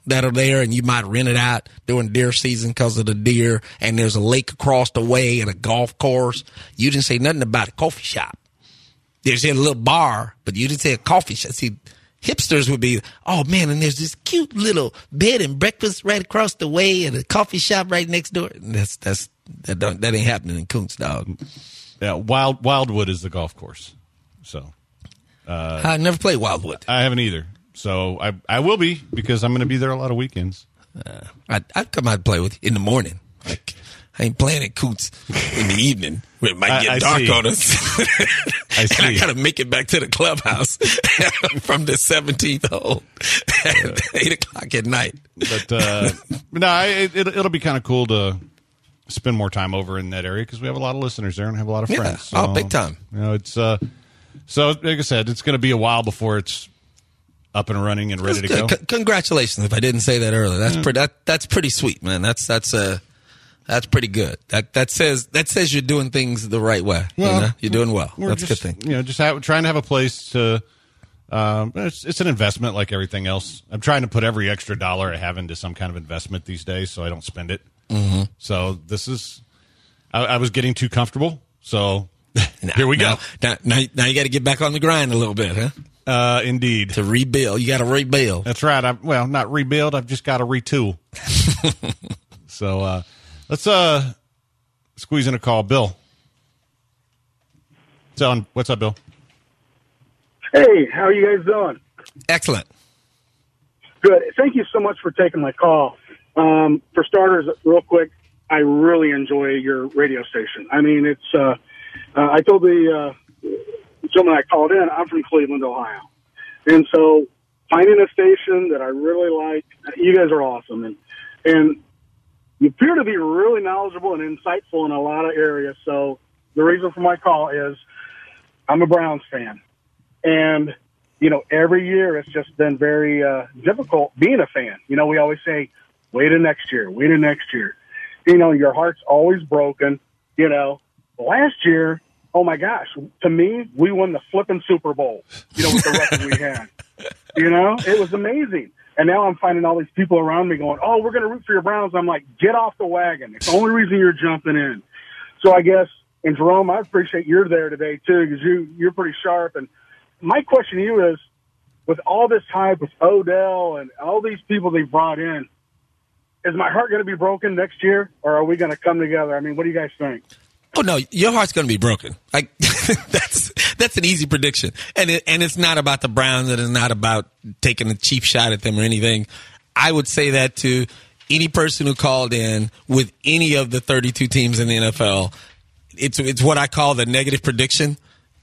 that are there, and you might rent it out during deer season because of the deer, and there's a lake across the way and a golf course. You didn't say nothing about a coffee shop. There's a little bar, but you didn't say a coffee shop. See, hipsters would be, oh, man, and there's this cute little bed and breakfast right across the way and a coffee shop right next door. And that's that's that, don't, that ain't happening in Koontz, dog. Yeah, Wild Wildwood is the golf course. So uh, I never played Wildwood. I haven't either. So I I will be, because I'm going to be there a lot of weekends. Uh, I'd, I'd come out and play with you in the morning. Like, I ain't playing at Koontz in the evening where it might get I, I dark see. on us. I see. And I got to make it back to the clubhouse from the seventeenth hole at yeah. eight o'clock at night. But uh, no, it, it, it'll be kind of cool to spend more time over in that area because we have a lot of listeners there and have a lot of friends. Yeah. So, oh, big time. You know, it's uh, so like I said, it's going to be a while before it's up and running and ready that's to good. go. C- congratulations! If I didn't say that earlier, that's yeah. pretty. That, that's pretty sweet, man. That's that's a. Uh, That's pretty good. That that says that says you're doing things the right way. Well, you know? You're doing well. That's just, a good thing. You know, just have, trying to have a place to. Um, it's, it's an investment like everything else. I'm trying to put every extra dollar I have into some kind of investment these days, so I don't spend it. Mm-hmm. So this is. I, I was getting too comfortable, so now, here we now, go. Now, now, now you got to get back on the grind a little bit, huh? Uh, indeed. To rebuild, you got to rebuild. That's right. I, well, not rebuild. I've just got to retool. so uh, let's uh. squeeze in a call. Bill. So, what's up, Bill? Hey, how are you guys doing? Excellent. Good. Thank you so much for taking my call. Um, for starters, real quick, I really enjoy your radio station. I mean, it's, uh, uh, I told the uh, gentleman I called in, I'm from Cleveland, Ohio. And so finding a station that I really like, you guys are awesome. And, and, you appear to be really knowledgeable and insightful in a lot of areas. So the reason for my call is I'm a Browns fan. And, you know, every year it's just been very uh, difficult being a fan. You know, we always say, wait till next year, wait till next year. You know, your heart's always broken. You know, last year, oh, my gosh, to me, we won the flipping Super Bowl, you know, with the record we had. You know, it was amazing. And now I'm finding all these people around me going, oh, we're going to root for your Browns. I'm like, get off the wagon. It's the only reason you're jumping in. So I guess, and Jerome, I appreciate you're there today, too, because you, you're pretty sharp. And my question to you is, with all this hype with Odell and all these people they brought in, is my heart going to be broken next year, or are we going to come together? I mean, what do you guys think? Oh, no, your heart's going to be broken. Like that's that's an easy prediction. And it, and it's not about the Browns, and it's not about taking a cheap shot at them or anything. I would say that to any person who called in with any of the thirty-two teams in the N F L. It's it's what I call the negative prediction.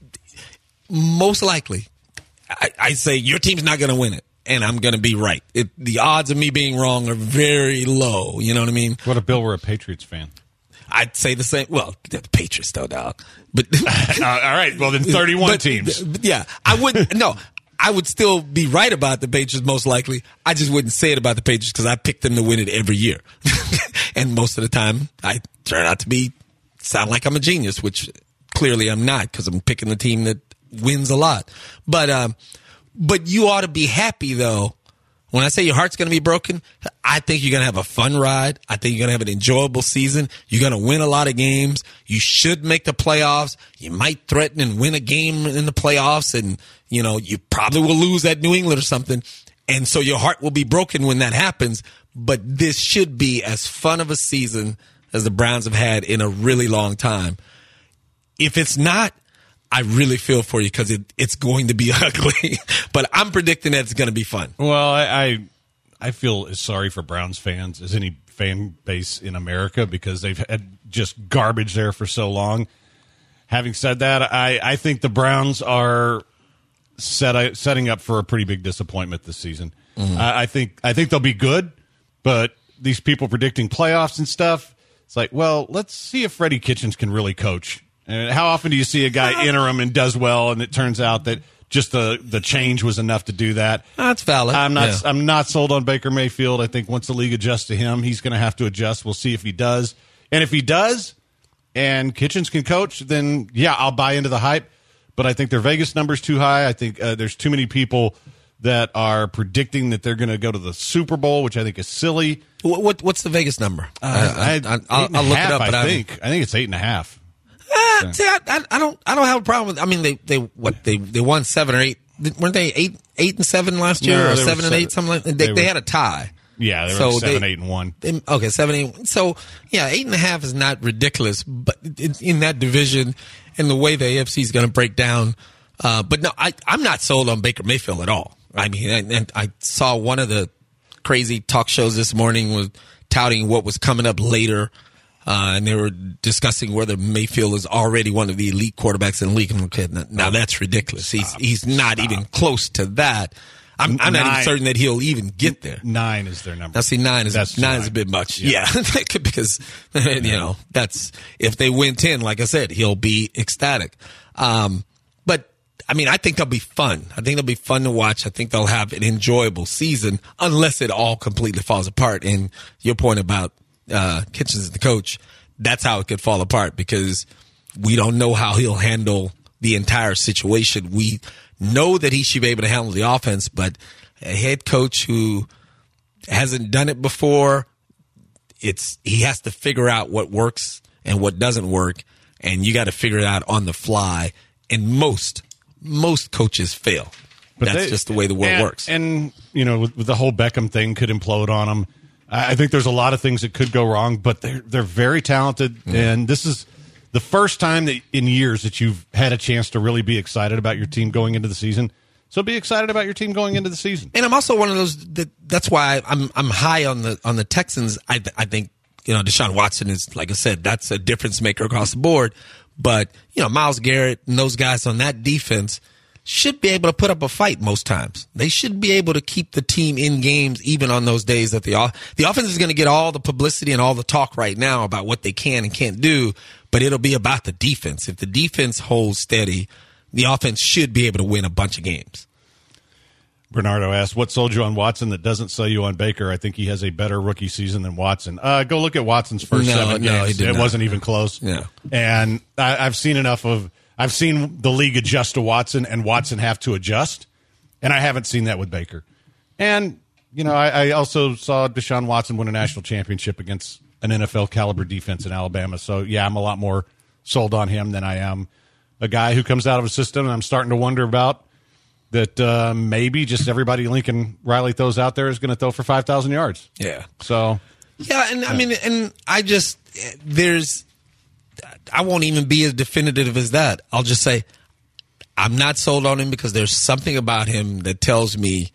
Most likely, I, I say your team's not going to win it, and I'm going to be right. It, the odds of me being wrong are very low. You know what I mean? What if Bill were a Patriots fan? I'd say the same. Well, the Patriots, though, dog. But uh, all right. Well, then thirty-one but, teams. But yeah, I wouldn't. No, I would still be right about the Patriots most likely. I just wouldn't say it about the Patriots because I pick them to win it every year, and most of the time I turn out to be sound like I'm a genius, which clearly I'm not because I'm picking the team that wins a lot. But um, but you ought to be happy though. When I say your heart's going to be broken, I think you're going to have a fun ride. I think you're going to have an enjoyable season. You're going to win a lot of games. You should make the playoffs. You might threaten and win a game in the playoffs, and, you know, you probably will lose at New England or something. And so your heart will be broken when that happens. But this should be as fun of a season as the Browns have had in a really long time. If it's not, I really feel for you because it, it's going to be ugly, but I'm predicting that it's going to be fun. Well, I, I I feel as sorry for Browns fans as any fan base in America because they've had just garbage there for so long. Having said that, I, I think the Browns are set, setting up for a pretty big disappointment this season. Mm-hmm. I, I think I think they'll be good, but these people predicting playoffs and stuff, it's like, well, let's see if Freddie Kitchens can really coach. And how often do you see a guy interim and does well, and it turns out that just the, the change was enough to do that? That's valid. I'm not yeah. I'm not sold on Baker Mayfield. I think once the league adjusts to him, he's going to have to adjust. We'll see if he does. And if he does, and Kitchens can coach, then, yeah, I'll buy into the hype. But I think their Vegas number's too high. I think uh, there's too many people that are predicting that they're going to go to the Super Bowl, which I think is silly. What, what what's the Vegas number? Uh, I, I, I, I'll, I'll look half, it up. But I I'm, think I think it's eight and a half. Uh, see, I, I, I don't I don't have a problem with. I mean, they they what they they won seven or eight. Weren't they eight eight and seven last year, No, or they were seven and seven. eight, something like that? They, They they were- had a tie. Yeah, they were So seven, they- eight, and one. They- Okay, seven, eight. So, yeah, eight and a half is not ridiculous, but in, in that division and the way the A F C is going to break down. Uh, but no, I, I'm not sold on Baker Mayfield at all. I mean, and, and I saw one of the crazy talk shows this morning was touting what was coming up later. Uh, and they were discussing whether Mayfield is already one of the elite quarterbacks in the league. Okay, now, now that's ridiculous. He's, he's not even close to that. I'm, I'm not even Nine. certain that he'll even get there. Nine is their number. Now, see, nine is That's nine nine. is a bit much. Yeah. Yeah, because you know that's if they win ten, like I said, he'll be ecstatic. Um, but I mean, I think they'll be fun. I think they'll be fun to watch. I think they'll have an enjoyable season, unless it all completely falls apart. And your point about uh, Kitchens as the coach, that's how it could fall apart because we don't know how he'll handle the entire situation. We know that he should be able to handle the offense, but a head coach who hasn't done it before, it's he has to figure out what works and what doesn't work, and you got to figure it out on the fly. And most most coaches fail. But that's they- just the way the world and, works. And, you know, with, with the whole Beckham thing could implode on them. I, I think there's a lot of things that could go wrong, but they're, they're very talented. Mm-hmm. And this is the first time that in years that you've had a chance to really be excited about your team going into the season. So be excited about your team going into the season. And I'm also one of those that that's why I'm I'm high on the on the Texans. I th- I think you know Deshaun Watson is, like I said, that's a difference maker across the board. But you know Myles Garrett and those guys on that defense should be able to put up a fight most times. They should be able to keep the team in games even on those days that the off- the offense is going to get all the publicity and all the talk right now about what they can and can't do, but it'll be about the defense. If the defense holds steady, the offense should be able to win a bunch of games. Bernardo asked, what sold you on Watson that doesn't sell you on Baker? I think he has a better rookie season than Watson. Uh, go look at Watson's first No, seven no, games. he did it not. wasn't even close. No. And I, I've seen enough of – I've seen the league adjust to Watson and Watson have to adjust, and I haven't seen that with Baker. And, you know, I, I also saw Deshaun Watson win a national championship against an N F L-caliber defense in Alabama. So, yeah, I'm a lot more sold on him than I am a guy who comes out of a system and I'm starting to wonder about that uh, maybe just everybody Lincoln Riley throws out there is going to throw for five thousand yards. Yeah. So, Yeah, and I mean, and I just, there's, I won't even be as definitive as that. I'll just say, I'm not sold on him because there's something about him that tells me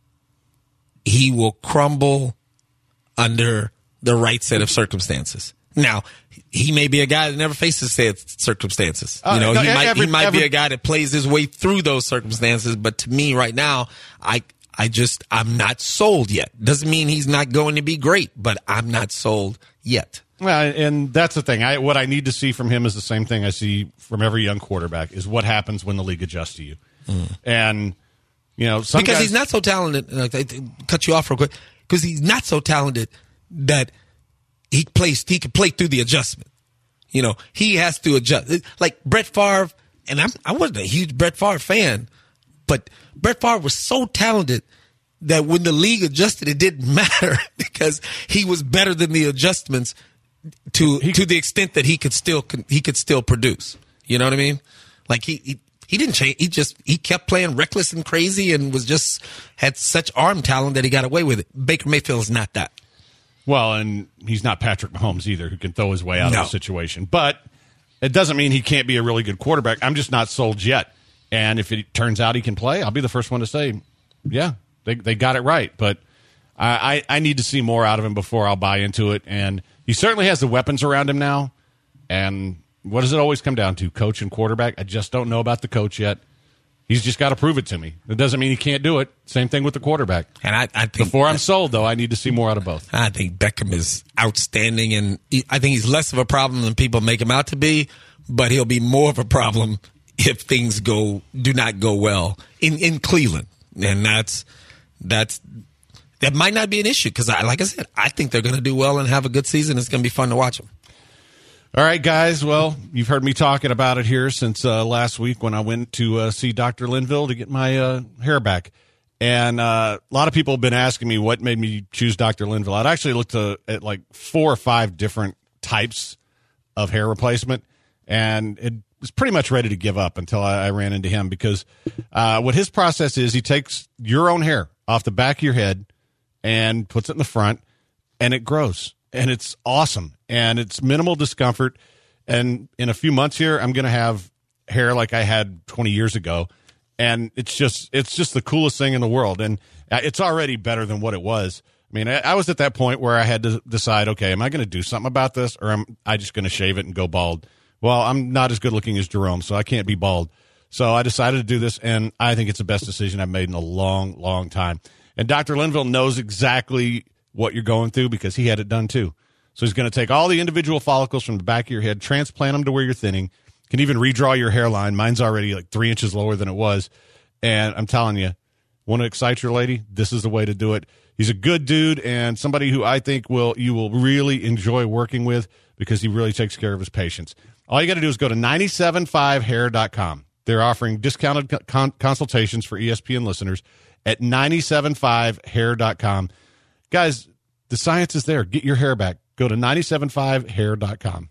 he will crumble under the right set of circumstances. Now, he may be a guy that never faces said circumstances. You Uh, know, no, he might every- he might every- be a guy that plays his way through those circumstances. But to me, right now, I I just I'm not sold yet. Doesn't mean he's not going to be great, but I'm not sold yet. well, and that's the thing. I what I need to see from him is the same thing I see from every young quarterback: is what happens when the league adjusts to you. And you know, some Because guys, he's not so talented. Like, I cut you off real quick. Because he's not so talented that he plays. He can play through the adjustment. You know, he has to adjust. Like Brett Favre, and I'm, I wasn't a huge Brett Favre fan, but Brett Favre was so talented that when the league adjusted, it didn't matter because he was better than the adjustments to to the extent that he could still he could still produce. You know what I mean? Like he. he He didn't change. He just he kept playing reckless and crazy, and was just had such arm talent that he got away with it. Baker Mayfield is not that. well, and he's not Patrick Mahomes either, who can throw his way out No. of a situation. But it doesn't mean he can't be a really good quarterback. I'm just not sold yet. And if it turns out he can play, I'll be the first one to say, yeah, they they got it right. But I, I, I need to see more out of him before I'll buy into it. And he certainly has the weapons around him now. And what does it always come down to? Coach and quarterback? I just don't know about the coach yet. He's just got to prove it to me. It doesn't mean he can't do it. Same thing with the quarterback. And I, I think Before I'm sold, though, I need to see more out of both. I think Beckham is outstanding, and he, I think he's less of a problem than people make him out to be. But he'll be more of a problem if things go do not go well in, in Cleveland, and that's that's that might not be an issue because, I, like I said, I think they're going to do well and have a good season. It's going to be fun to watch them. All right, guys. Well, you've heard me talking about it here since uh, last week when I went to uh, see Doctor Linville to get my uh, hair back. And uh, a lot of people have been asking me what made me choose Doctor Linville. I'd actually looked to, at like four or five different types of hair replacement, and it was pretty much ready to give up until I, I ran into him, because uh, what his process is, he takes your own hair off the back of your head and puts it in the front, and it grows. And it's awesome. And it's minimal discomfort. And in a few months here, I'm going to have hair like I had twenty years ago. And it's just it's just the coolest thing in the world. And it's already better than what it was. I mean, I, I was at that point where I had to decide, okay, am I going to do something about this, or am I just going to shave it and go bald? Well, I'm not as good looking as Jerome, so I can't be bald. So I decided to do this, and I think it's the best decision I've made in a long, long time. And Doctor Linville knows exactly what you're going through, because he had it done too. So he's going to take all the individual follicles from the back of your head, transplant them to where you're thinning, can even redraw your hairline. Mine's already like three inches lower than it was. And I'm telling you, want to excite your lady? This is the way to do it. He's a good dude, and somebody who I think will you will really enjoy working with, because he really takes care of his patients. All you got to do is go to nine seven five hair dot com. They're offering discounted con- consultations for E S P N listeners at nine seven five hair dot com. Guys, the science is there. Get your hair back. Go to nine seven five hair dot com.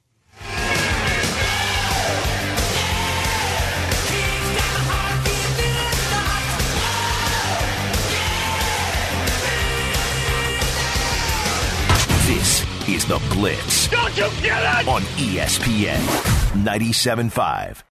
This is The Blitz. Don't you get it? On E S P N ninety-seven point five.